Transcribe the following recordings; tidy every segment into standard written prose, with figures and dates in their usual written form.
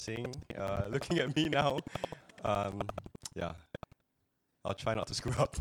seeing, looking at me now. Um, yeah, I'll try not to screw up.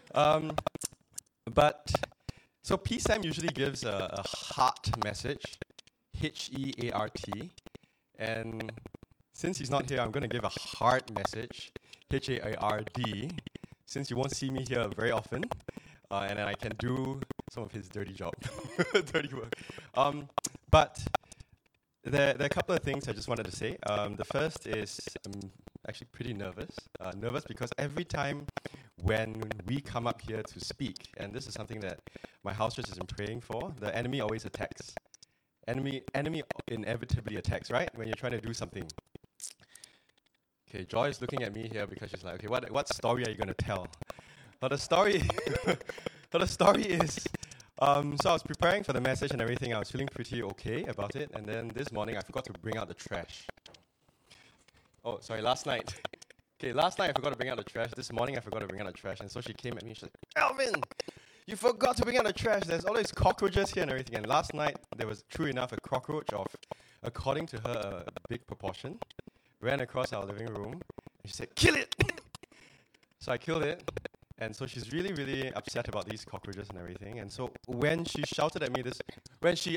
So PSAM usually gives a heart message, H-E-A-R-T, and since he's not here, I'm going to give a heart message, H-A-R-D, since you won't see me here very often, and then I can do some of his dirty job, dirty work. But there are a couple of things I just wanted to say. The first is I'm actually pretty nervous. Nervous because every time when we come up here to speak, and this is something that my house church has been praying for, the enemy always attacks. Enemy inevitably attacks, right? When you're trying to do something. Okay, Joy is looking at me here because she's like, okay, what story are you going to tell? Well, the story is, so I was preparing for the message and everything. I was feeling pretty okay about it. And then this morning, I forgot to bring out the trash. Oh, sorry, last night. Okay, last night I forgot to bring out the trash. This morning I forgot to bring out the trash. And so she came at me. She's like, Alvin, you forgot to bring out the trash. There's all these cockroaches here and everything. And last night, there was, true enough, a cockroach of, according to her, a big proportion, ran across our living room. And she said, kill it! So I killed it. And so she's really, really upset about these cockroaches and everything. And so when she shouted at me this, when she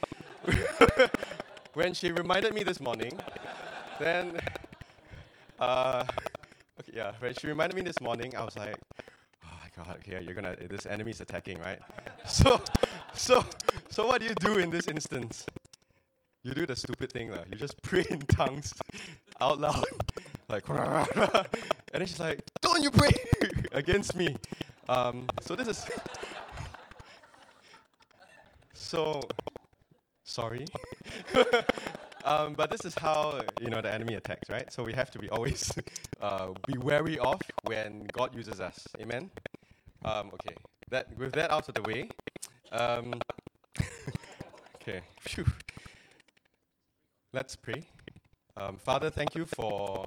reminded me this morning, then, when she reminded me this morning, I was like, oh my God, okay, this enemy's attacking, right? So what do in this instance? You do the stupid thing, you just pray in tongues out loud, like, and then she's like, don't you pray against me. So this is, sorry. But this is how, the enemy attacks, right? So we have to be always be wary of when God uses us. Amen? Okay, with that out of the way, okay, phew. Let's pray. Father, thank you for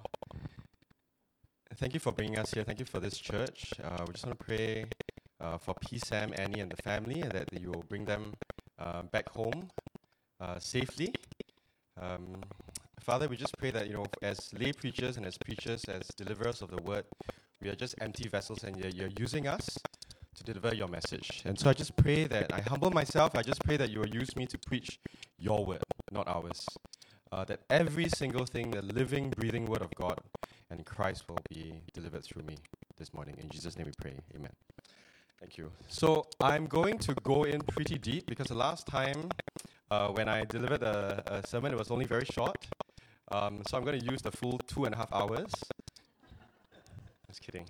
bringing us here. Thank you for this church. We just want to pray for PSAM, Annie, and the family, and that you will bring them back home safely. Father, we just pray that, as lay preachers and as preachers, as deliverers of the word, we are just empty vessels and you're using us to deliver your message. And so I just pray that I humble myself. I just pray that you will use me to preach your word, not ours. That every single thing, the living, breathing word of God and Christ will be delivered through me this morning. In Jesus' name we pray. Amen. Thank you. So I'm going to go in pretty deep because the last time when I delivered a sermon, it was only very short. So I'm going to use the full 2.5 hours. Just kidding.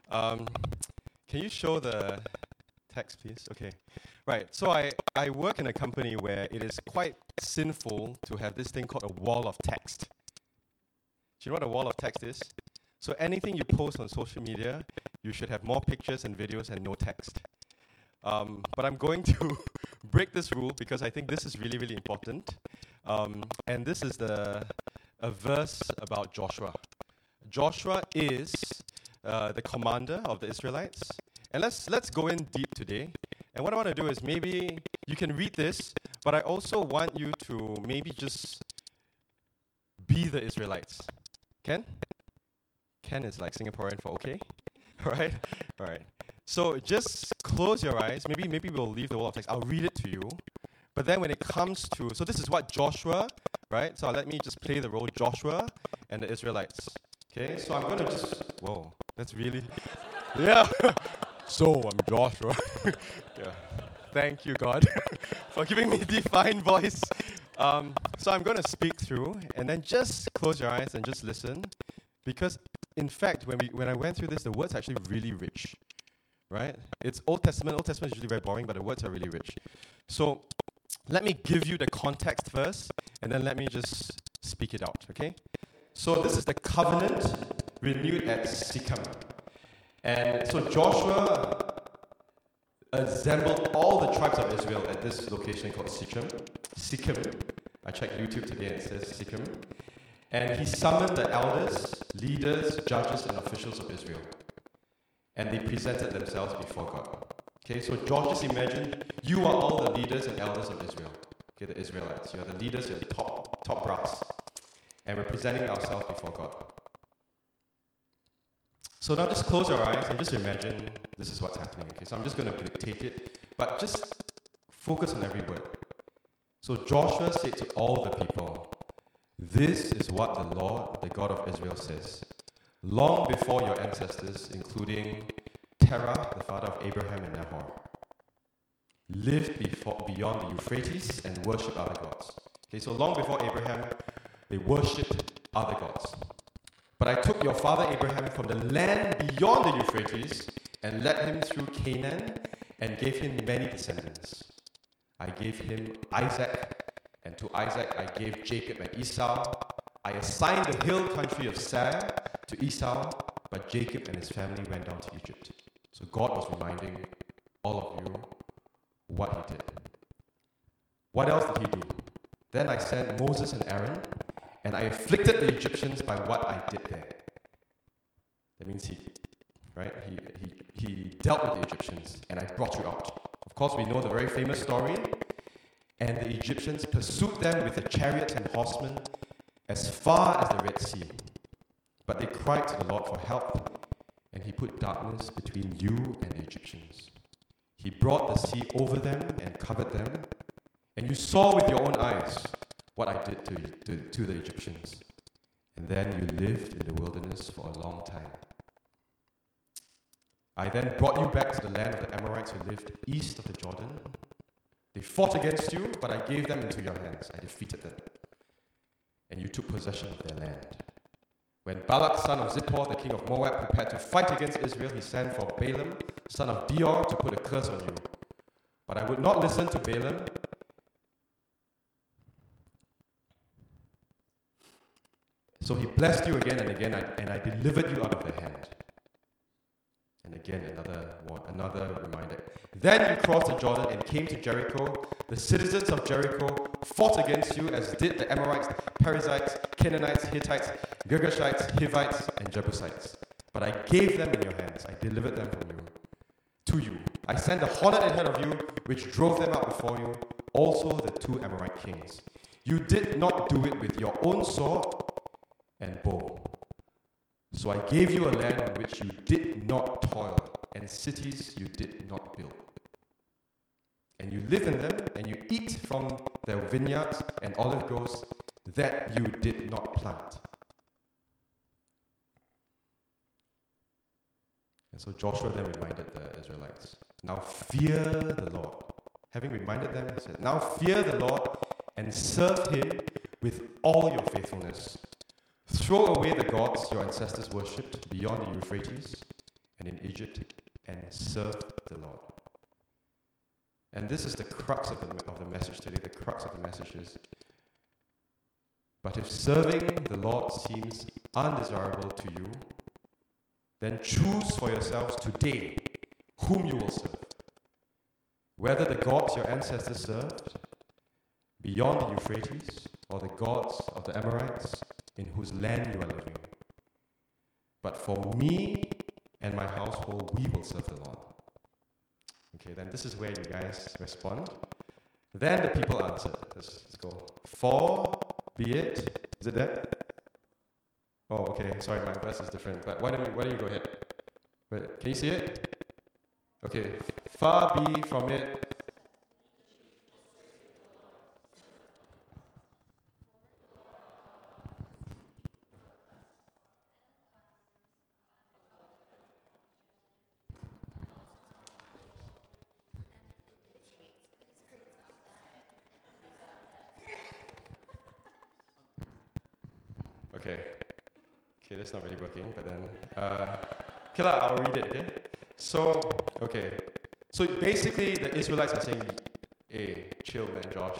Can you show the text, please? Okay. Right. So I work in a company where it is quite sinful to have this thing called a wall of text. Do you know what a wall of text is? So anything you post on social media, you should have more pictures and videos and no text. But I'm going to break this rule because I think this is really, really important. And this is a verse about Joshua. Joshua is the commander of the Israelites. And let's go in deep today. And what I want to do is maybe you can read this, but I also want you to maybe just be the Israelites. Ken? Ken is like Singaporean for okay. All right. So just close your eyes. Maybe we'll leave the wall of text. I'll read it to you. But then when it comes to, so this is what Joshua, right? So let me just play the role Joshua and the Israelites. Okay, so I'm going to just, whoa, that's really, yeah. So I'm Joshua. Yeah. Thank you, God, for giving me divine voice. So I'm going to speak through, and then just close your eyes and just listen. Because, in fact, when I went through this, the words are actually really rich. Right? It's Old Testament. Old Testament is usually very boring, but the words are really rich. So let me give you the context first, and then let me just speak it out, okay? So this is the covenant renewed at Shechem. And so Joshua assembled all the tribes of Israel at this location called Shechem. I checked YouTube today and it says Shechem. And he summoned the elders, leaders, judges, and officials of Israel. And they presented themselves before God. Okay, so just imagine you are all the leaders and elders of Israel. Okay, the Israelites. You are the leaders, you're the top brass. and we're presenting ourselves before God. So now just close your eyes and just imagine this is what's happening. Okay, so I'm just going to dictate it, but just focus on every word. So Joshua said to all the people, "This is what the Lord, the God of Israel, says. Long before your ancestors, including Terah, the father of Abraham and Nahor, lived beyond the Euphrates and worshipped other gods." Okay, so long before Abraham, they worshipped other gods. "But I took your father Abraham from the land beyond the Euphrates and led him through Canaan and gave him many descendants. I gave him Isaac, and to Isaac I gave Jacob and Esau. I assigned the hill country of Seir to Esau, but Jacob and his family went down to Egypt." So God was reminding all of you what he did. What else did he do? "Then I sent Moses and Aaron, and I afflicted the Egyptians by what I did there." That means he dealt with the Egyptians, and I brought you out. Of course, we know the very famous story. "And the Egyptians pursued them with the chariots and horsemen as far as the Red Sea. But they cried to the Lord for help, and he put darkness between you and the Egyptians. He brought the sea over them and covered them, and you saw with your own eyes what I did to the Egyptians. And then you lived in the wilderness for a long time. I then brought you back to the land of the Amorites who lived east of the Jordan. They fought against you, but I gave them into your hands. I defeated them, and you took possession of their land. When Balak, son of Zippor, the king of Moab, prepared to fight against Israel, he sent for Balaam, son of Beor, to put a curse on you. But I would not listen to Balaam. So he blessed you again and again, and I delivered you out of their hand." And again, another reminder. "Then you crossed the Jordan and came to Jericho. The citizens of Jericho fought against you, as did the Amorites, Perizzites, Canaanites, Hittites, Girgashites, Hivites, and Jebusites. But I gave them in your hands. I delivered them from you. To you. I sent a hornet ahead of you, which drove them out before you, also the 2 Amorite kings. You did not do it with your own sword and bow. So I gave you a land in which you did not toil, and cities you did not build. And you live in them, and you eat from their vineyards and olive groves that you did not plant." And so Joshua then reminded the Israelites, "Now fear the Lord." Having reminded them, he said, "Now fear the Lord and serve him with all your faithfulness. Throw away the gods your ancestors worshipped beyond the Euphrates and in Egypt, and serve the Lord." And this is the crux of the message today. The crux of the message is, but if serving the Lord seems undesirable to you, then choose for yourselves today whom you will serve. Whether the gods your ancestors served beyond the Euphrates, or the gods of the Amorites in whose land you are living. But for me and my household, we will serve the Lord. Okay, then this is where you guys respond. Then the people answered. Let's go. "For be it." Is it that? Oh, okay. Sorry, my verse is different. But why don't you go ahead? Wait, can you see it? Okay. "Far be from it." Okay, that's not really working, but then, okay, I'll read it, okay? So basically the Israelites are saying, "Hey, chill man, Josh.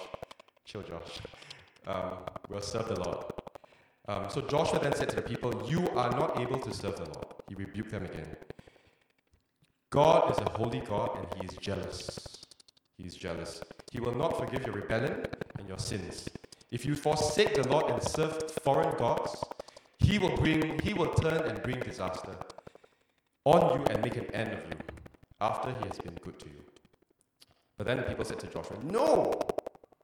We'll serve the Lord." So Joshua then said to the people, "You are not able to serve the Lord." He rebuked them again. "God is a holy God, and he is jealous. He will not forgive your rebellion and your sins. If you forsake the Lord and serve foreign gods, He will turn and bring disaster on you and make an end of you after he has been good to you." But then the people said to Joshua, "No,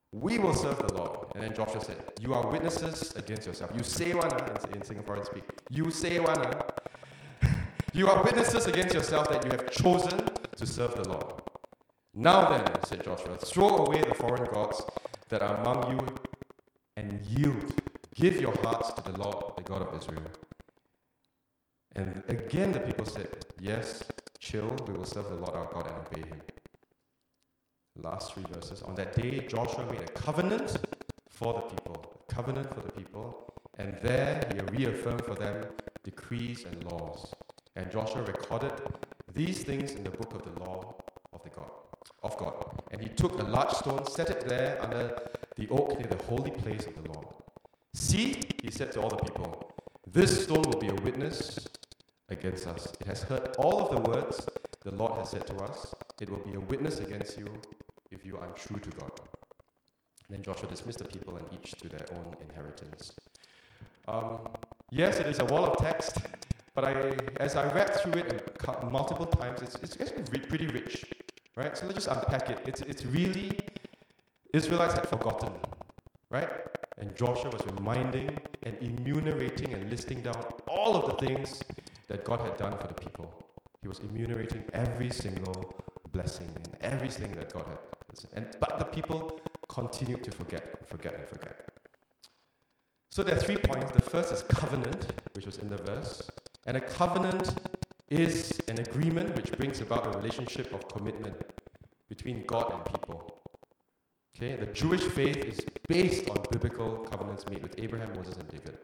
We will serve the Lord. And then Joshua said, you are witnesses against yourself. You say one, in Singaporean speak. You say one. You are witnesses against yourself that you have chosen to serve the Lord. Now then, said Joshua, throw away the foreign gods that are among you and yield. Give your hearts to the Lord, the God of Israel. And again the people said, yes, chill, we will serve the Lord our God and obey him. Last 3 verses. On that day, Joshua made a covenant for the people, and there he reaffirmed for them decrees and laws. And Joshua recorded these things in the book of the law of God. And he took a large stone, set it there under the oak near the holy place of the Lord. See, he said to all the people, this stone will be a witness against us. It has heard all of the words the Lord has said to us. It will be a witness against you if you are untrue to God. Then Joshua dismissed the people and each to their own inheritance. Yes, it is a wall of text, but as I read through it multiple times, it's actually pretty rich, right? So let's just unpack it. It's really, Israelites had forgotten, right? And Joshua was reminding and enumerating and listing down all of the things that God had done for the people. He was enumerating every single blessing and everything that God had. But the people continued to forget. So there are 3 points. The first is covenant, which was in the verse. And a covenant is an agreement which brings about a relationship of commitment between God and people. Okay, the Jewish faith is based on biblical covenants made with Abraham, Moses, and David.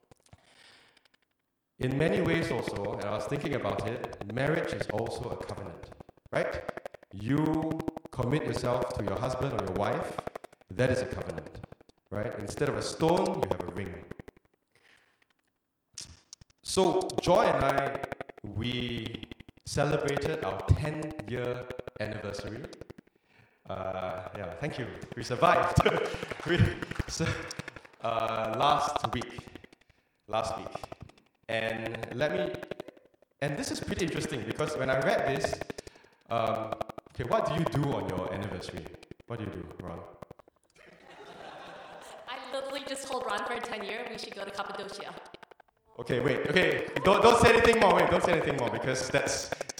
In many ways also, and I was thinking about it, marriage is also a covenant, right? You commit yourself to your husband or your wife, that is a covenant, right? Instead of a stone, you have a ring. So, Joy and I, we celebrated our 10-year anniversary. Thank you. We survived. Last week. And this is pretty interesting because when I read this, what do you do on your anniversary? What do you do, Ron? I literally just told Ron for a 10-year we should go to Cappadocia. Okay, wait. Okay, don't say anything more. Don't say anything more because